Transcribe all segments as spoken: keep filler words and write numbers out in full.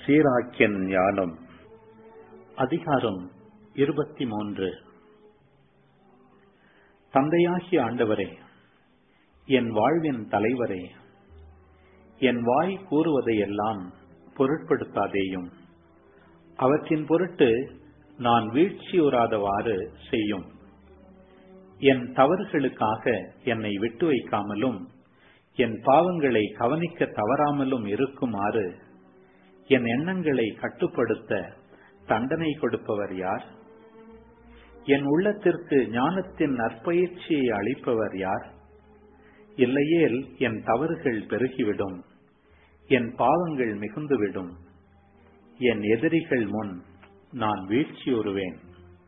சீராக்கியன் ஞானம். அதிகாரம் இருபத்தி மூன்று. தந்தையாகிய ஆண்டவரே, என் வாழ்வின் தலைவரே, என் வாய் கூறுவதையெல்லாம் பொருட்படுத்தாதேயும். அவற்றின் பொருட்டு நான் வீழ்ச்சியுறாதவாறு செய்யும். என் தவறுகளுக்காக என்னை விட்டு வைக்காமலும் என் பாவங்களை கவனிக்க தவறாமலும் இருக்குமாறு என் எண்ணங்களை கட்டுப்படுத்த தண்டனை கொடுப்பவர் யார்? என் உள்ளத்திற்கு ஞானத்தின் நற்பயிற்சியை அளிப்பவர் யார்? இல்லையேல் என் தவறுகள் பெருகிவிடும், என் பாவங்கள் மிகுந்துவிடும். என் எதிரிகள் முன் நான் வீழ்ச்சியுறுவேன்.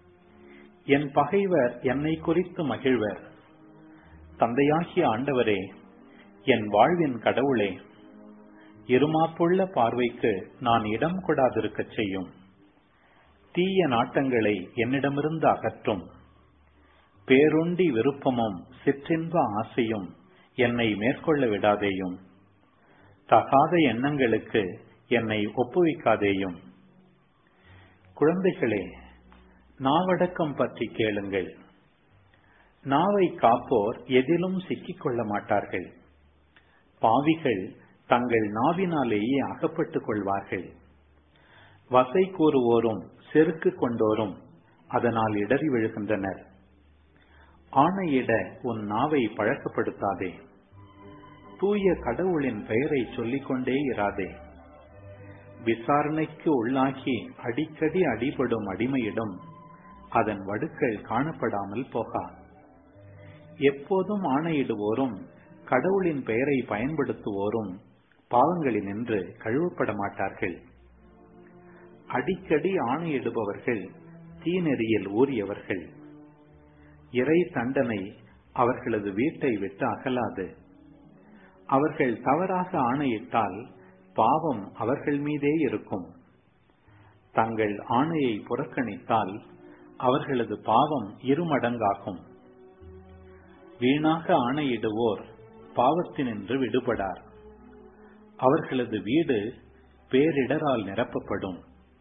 என் பகைவர் என்னை குறித்து மகிழ்வர். தந்தையாகிய ஆண்டவரே, என் வாழ்வின் கடவுளே, இருமாப்புள்ள பார்வைக்கு நான் இடம் கொடாதிருக்கச் செய்யும். தீய நாட்டங்களை என்னிடமிருந்து அகற்றும். பேருண்டி விருப்பமும் சிற்றின்ப ஆசையும் என்னை மேற்கொள்ள விடாதேயும். தகாத எண்ணங்களுக்கு என்னை ஒப்புவிக்காதேயும். குழந்தைகளே, நாவடக்கம் பற்றி கேளுங்கள். நாவை காப்போர் எதிலும் சிக்கிக் கொள்ள மாட்டார்கள். பாவிகள் தங்கள் நாவினாலேயே அகப்பட்டுக் கொள்வார்கள். வசை கூறுவோரும் செருக்கு கொண்டோரும் அதனால் இடறி விழுகின்றனர். ஆணையிட உன் நாவை பழக்கப்படுத்தாதே. தூய கடவுளின் பெயரை சொல்லிக்கொண்டே இராதே. விசாரணைக்கு உள்ளாகி அடிக்கடி அடிபடும் அடிமையிடம் அதன் வடுக்கள் காணப்படாமல் போகா. எப்போதும் ஆணையிடுவோரும் கடவுளின் பெயரை பயன்படுத்துவோரும் பாவங்களினின்று கழுவப்பட மாட்டார்கள். அடிக்கடி ஆணையிடுபவர்கள் தீநெறியில் ஊறியவர்கள். இறை தண்டனை அவர்களது வீட்டை விட்டு அகலாது. அவர்கள் தவறாக ஆணையிட்டால் பாவம் அவர்கள் மீதே இருக்கும். தங்கள் ஆணையை புறக்கணித்தால் அவர்களது பாவம் இருமடங்காகும். வீணாக ஆணையிடுவோர் பாவத்தினின்று விடுபடார். அவர்களது வீடு பேரிடரால் நிரப்பப்படும்.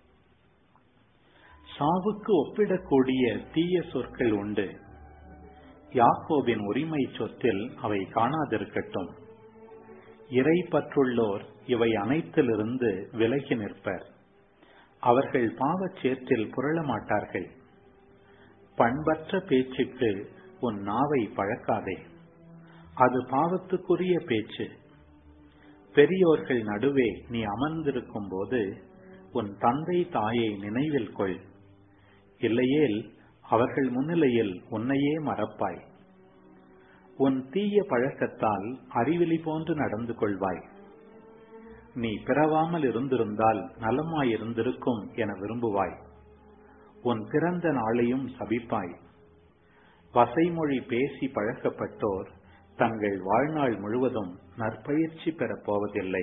சாவுக்கு ஒப்பிடக்கூடிய தீய சொற்கள் உண்டு. யாக்கோபின் உரிமை சொத்தில் அவை காணாதிருக்கட்டும். இறை பற்றுள்ளோர் இவை அனைத்திலிருந்து விலகி நிற்பர். அவர்கள் பாவச் சேற்றில் புரள மாட்டார்கள். பண்பற்ற பேச்சுக்கு உன் நாவை பழக்காதே. அது பாவத்துக்குரிய பேச்சு. பெரியோர்கள் நடுவே நீ அமர்ந்திருக்கும் போது உன் தந்தை தாயை நினைவில் கொள். இல்லையேல் அவர்கள் முன்னிலையில் உன்னையே மறப்பாய். உன் தீய பழக்கத்தால் அறிவிலி போன்று நடந்து கொள்வாய். நீ பிறவாமல் இருந்திருந்தால் நலமாயிருந்திருக்கும் என விரும்புவாய். உன் பிறந்த நாளையும் சபிப்பாய். வசைமொழி பேசி பழக்கப்பட்டோர் தங்கள் வாழ்நாள் முழுவதும் நற்பயிற்சி பெறப் போவதில்லை.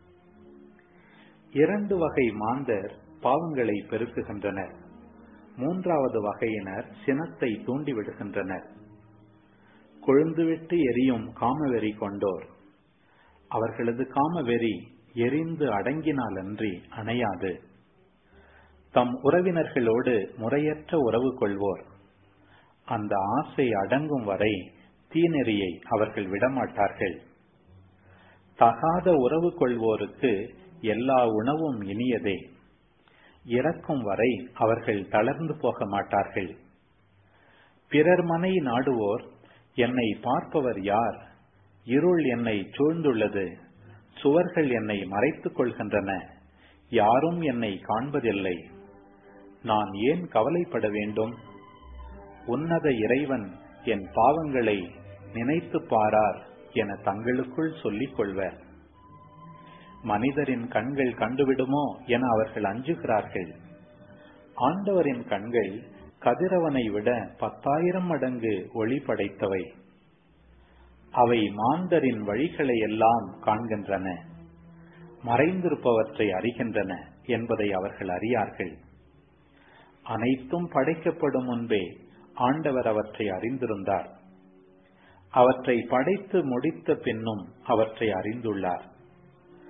இரண்டு வகை மாந்தர் பாவங்களை பெருக்குகின்றனர். மூன்றாவது வகையினர் சினத்தை தூண்டிவிடுகின்றனர். கொழுந்துவிட்டு எரியும் காமவெறி கொண்டோர். அவர்களது காமவெறி எரிந்து அடங்கினாலன்றி அணையாது. தம் உறவினர்களோடு முறையற்ற உறவு கொள்வோர். அந்த ஆசை அடங்கும் வரை தீநெறியை அவர்கள் விடமாட்டார்கள். தகாத உறவு கொள்வோருக்கு எல்லா உணவும் இனியதே. இறக்கும் வரை அவர்கள் தளர்ந்து போக மாட்டார்கள். பிறர் மனை நாடுவோர், என்னை பார்ப்பவர் யார்? இருள் என்னை சூழ்ந்துள்ளது. சுவர்கள் என்னை மறைத்துக் கொள்கின்றன. யாரும் என்னை காண்பதில்லை. நான் ஏன் கவலைப்பட வேண்டும்? உன்னத இறைவன் என் பாவங்களை நினைத்து பாரார் என தங்களுக்குள் சொல்லிக் கொள்வர். மனிதரின் கண்கள் கண்டுவிடுமோ என அவர்கள் அஞ்சுகிறார்கள். ஆண்டவரின் கண்கள் கதிரவனை விட பத்தாயிரம் மடங்கு ஒளி படைத்தவை. அவை மாந்தரின் வழிகளை எல்லாம் காண்கின்றன. மறைந்திருப்பவற்றை அறிகின்றன என்பதை அவர்கள் அறியார்கள். அனைத்தும் படைக்கப்படும் முன்பே ஆண்டவர் அவற்றை அறிந்திருந்தார். அவற்றை படைத்து முடித்த பின்னும் அவற்றை அறிந்துள்ளார்.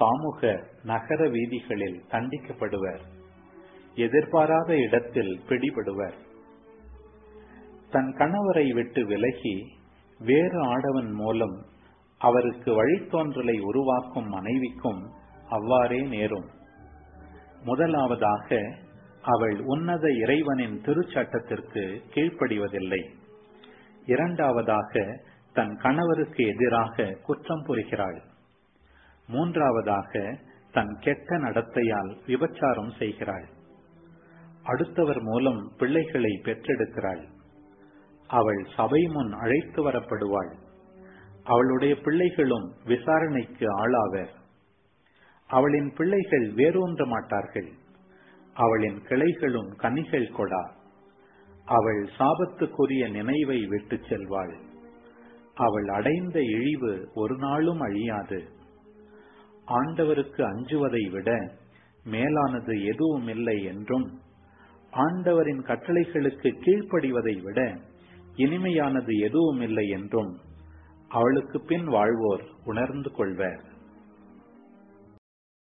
காமுக நகர வீதிகளில் தண்டிக்கப்படுவர். எதிர்பாராத இடத்தில் பிடிபடுவர். தன் கணவரை விட்டு விலகி வேறு ஆடவன் மூலம் அவருக்கு வழித்தோன்றலை உருவாக்கும் மனைவிக்கும் அவ்வாறே நேரும். முதலாவதாக, அவள் உன்னத இறைவனின் திருச்சட்டத்திற்கு கீழ்ப்படிவதில்லை. இரண்டாவதாக, தன் கணவருக்கு எதிராக குற்றம் புரிகிறாள். மூன்றாவதாக, தன் கெட்ட நடத்தையால் விபச்சாரம் செய்கிறாள். அடுத்தவர் மூலம் பிள்ளைகளை பெற்றெடுக்கிறாள். அவள் சபை முன் அழைத்து வரப்படுவாள். அவளுடைய பிள்ளைகளும் விசாரணைக்கு ஆளாவர். அவளின் பிள்ளைகள் வேரூன்ற மாட்டார்கள். அவளின் கிளைகளும் கனிகள் கொடா. அவள் சாபத்துக்குரிய நினைவை விட்டு செல்வாள். அவள் அடைந்த இழிவு ஒரு நாளும் அழியாது. ஆண்டவருக்கு அஞ்சுவதை விட மேலானது எதுவும் இல்லை என்றும், ஆண்டவரின் கட்டளைகளுக்கு கீழ்ப்படிவதை விட இனிமையானது எதுவும் இல்லை என்றும் அவளுக்கு பின் வாழ்வோர் உணர்ந்து கொள்வர்.